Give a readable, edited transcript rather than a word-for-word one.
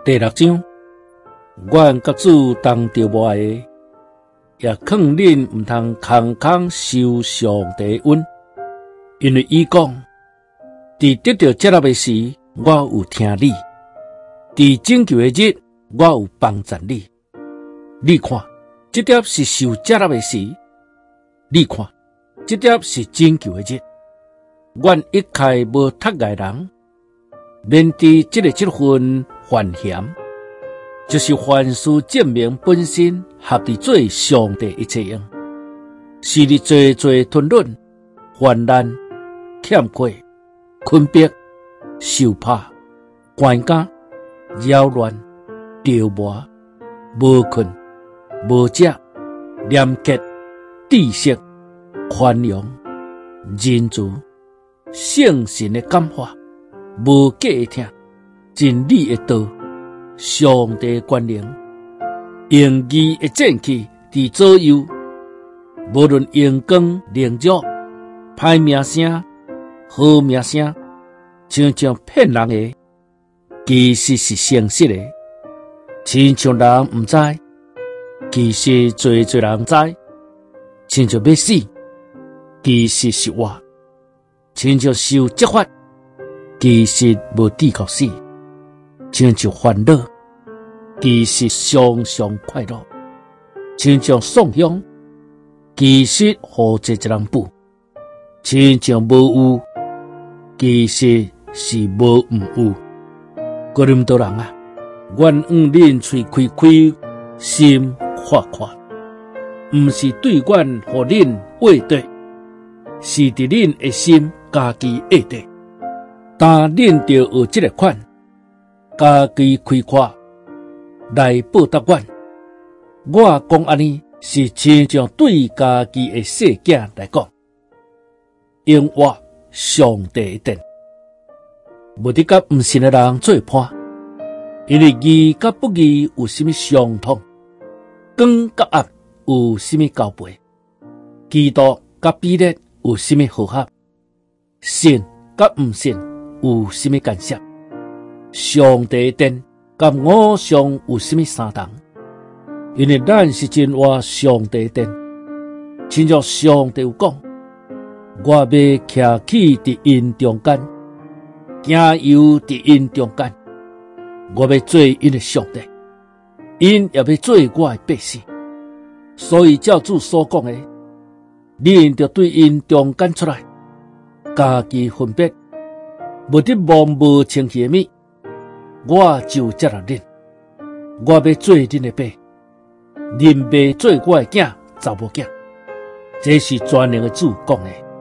第6章，阮各主当着无爱的，也劝恁毋通空空受上帝恩，因为伊讲，伫得到接纳的时，我有听你；伫拯救的日，我有帮助你。你看，这点是受接纳的时；你看，这点是拯救的日。阮一概无读爱人，免伫这份犯嫌，就是凡事证明本身合伫做上帝一切用，是你做吞论、患难、欠缺、困迫、受怕、关家、扰乱、着磨、无困、无食、廉洁、知识、宽容、仁慈、圣神的感化、无假的听、真理的道、上帝的权能，用义的剑气伫左右，无论阳光凌辱、歹名声、好名声，常常骗人的，其实是诚实的；亲像人毋知，其实侪人知；亲像要死，其实是活；亲像受责罚，其实无抵抗死；亲像烦恼，其实常常快乐；亲像送香，其实好这一人补；亲像无有，其实是无毋有。哥林多人啊，愿恁喙开开，心看看，毋是对阮互恁话对，是伫恁的心家己下底。但恁着学这个款，家己开阔来报答阮。我讲安尼是亲像对家己的细囝来讲，永活上帝的殿，无得甲毋信的人做伴，因为义甲不义有甚物相同，光甲暗有甚物交陪，基督甲比列有甚物和合，信甲毋信有甚物干涉，上帝的殿甲偶像有甚物相同？因为咱是真活上帝的殿，亲像上帝有讲，我要徛起伫因中间，行游伫因中间，我要做因的上帝，因也要做我的百姓。所以照主所讲的，恁着对因中间出来，家己分别，无得摸无清气的物，我就接纳恁。我要做恁的爸，恁要做我的囝查某囝。这是全能的主讲的。